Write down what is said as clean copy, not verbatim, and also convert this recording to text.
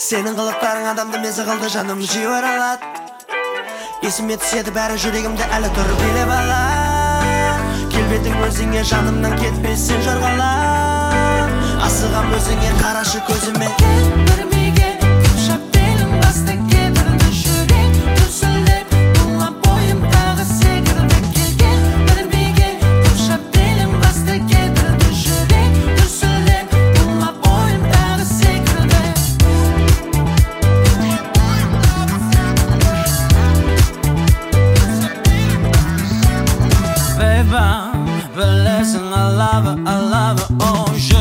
Senin kılıkların adamdı mezi kıldı canım jivar alat. Esime түседі бәрі жүрегімді әлі тұр билеп алат. Келбетің өзіңе жанымнан кетпесін жорғала. Асығам өзіңе қарашы көзіме. Көрмеге құшақ белім басты кебірді жүрек дүрсілдеп бұла бойым тағы секірді келген. Көрмеге құшақ белім басты кебірді жүрек дүрсілдеп бұла бойым тағы секірді. Baby, білесің I love it, oh